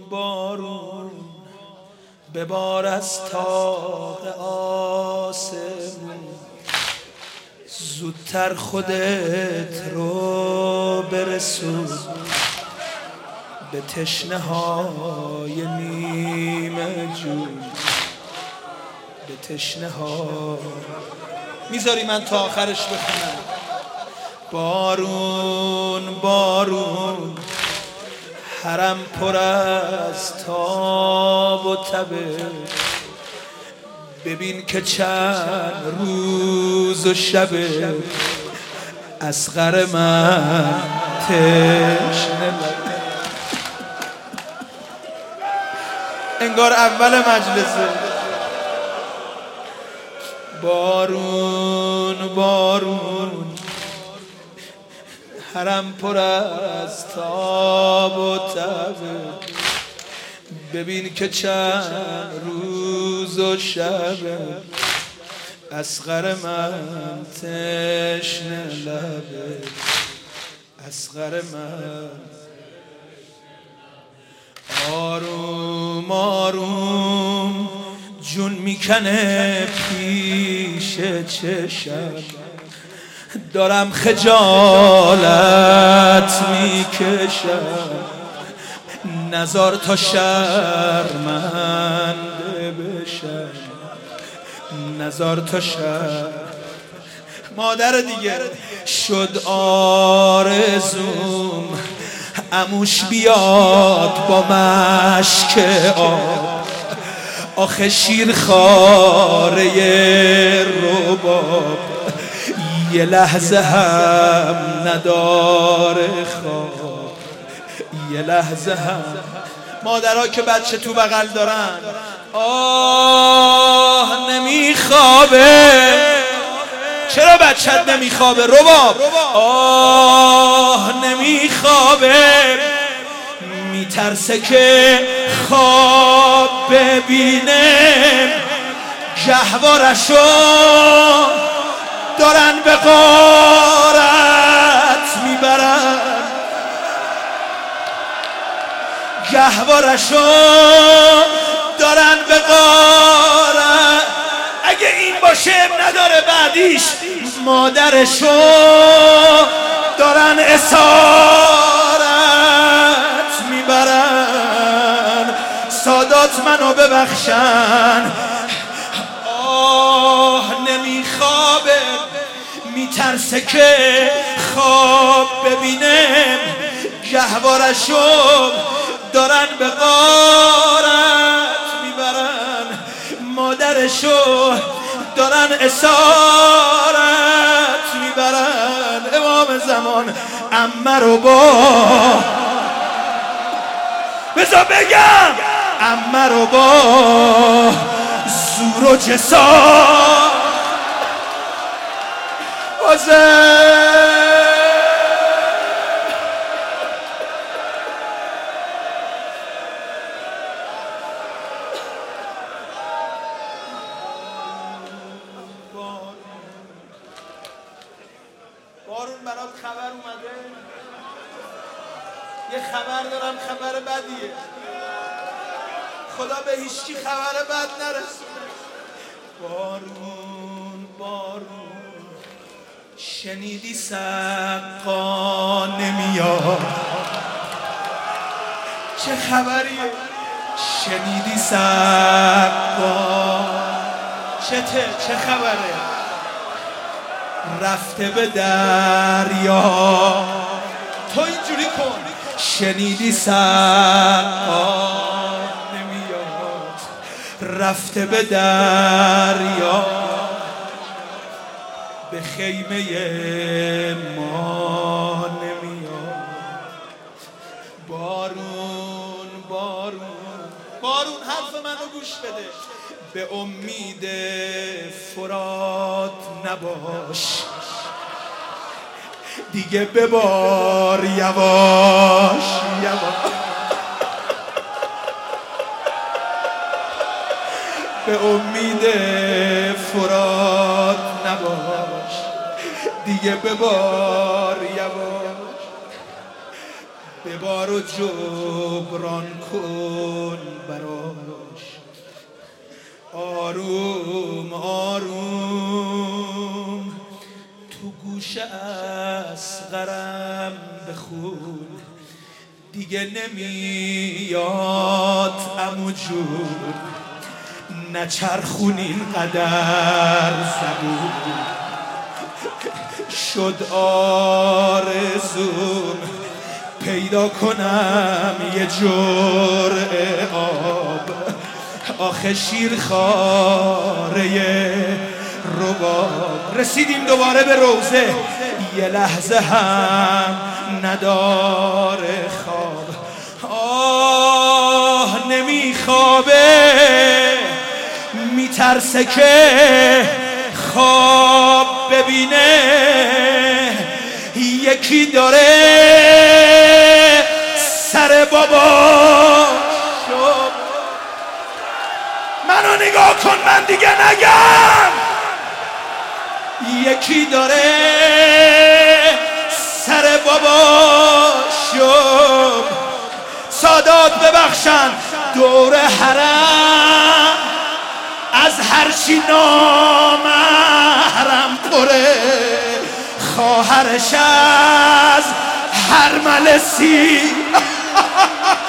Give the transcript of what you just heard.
بارون ببار از طاق آسمون، زودتر خودت رو برسون به تشنه های نیمه جون، به تشنه ها. میذاری من تا آخرش بخونم؟ بارون بارون حرم پر از تاب و تبه، ببین که چند روز و شبه اصغر من تشنه. انگار اول مجلسه. بارون بارون حرم پر از تاب و تبه، ببین که چند روز و شبه اصغر من تشنه لبه، اصغر من. آروم آروم جون میکنه پیش چشم، دارم خجالت میکشم، نزار تا شرمنده بشم، نزار تا مادر دیگه شد آرزوم عموش بیاد با مشک آب، آخه شیرخواره رباب یه لحظه هم نداره خواب، یه لحظه هم. مادرها که بچه تو بغل دارن آه نمیخوابه، چرا بچت نمیخوابه رباب؟ آه نمیخوابه، میترسه که خواب ببینه، گهوارشو دارن به غارت میبرن، گهوارشو دارن به غارت. اگه این باشه نداره بعدیش مادرشو دارن اسارت میبرن. سادات منو ببخشن، آه نمیخوابه، میترسه که خواب ببینه، گهوارشو دارن به غارت میبرن، مادرشو دارن اسارت میبرن. امام زمان عمه رو با بذار بگم، عمه رو با زور و جسار بارون برات خبر اومده؟ یه خبر دارم، خبر بدیه، خدا به هیچکی خبر بد نرسونه. بارون بارون شنیدی سقا نمیاد؟ چه خبریه؟ شنیدی سقا چه خبره؟ رفته به دریا، تو اینجوری کن. شنیدی سقا نمیاد، رفته به دریا، به خیمه ما نمیاد. بارون بارون بارون حرف منو گوش بده، به امید فرات نباش، دیگه ببار یواش یواش. به امید فرات نباش، دیگه ببار یواش. به ببار و جبران کن براش. آروم آروم تو گوش اصغرم بخون، دیگه نمیاد عمو جون، نچرخون اینقدر زبون. شد آرزوم پیدا کنم یه جرعه آب، آخه شیرخواره رباب. رسیدیم دوباره به روزه، یه لحظه هم نداره خواب. آه نمیخوابه، میترسه که خواب ببینه، یکی داره سر بابا شب. منو نگاه کن من دیگه نگم. یکی داره سر بابا شب. سادات ببخشن دور حرم، از هر چی نامحرم پره، خواهرش از هر ملسی